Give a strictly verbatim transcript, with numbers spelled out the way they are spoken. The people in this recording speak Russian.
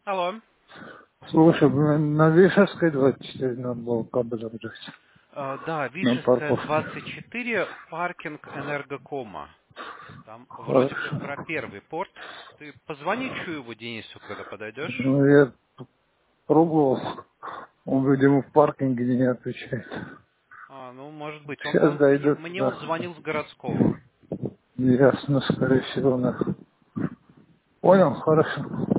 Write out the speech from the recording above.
Алло. Слушай, блин, на Вишевской двадцать четыре надо было кабель забрать. Э, Да, На Вишевская парковке. двадцать четыре, паркинг Энергокома. Там вроде бы Хорошо. про первый порт. Ты позвони Чуеву Денису, когда подойдешь. Ну, я пробовал. Он, видимо, в паркинге не отвечает. А, ну, может быть. Он, Сейчас он мне, дойду мне он туда. звонил с городского. Ясно, скорее всего, на. Понял? Хорошо.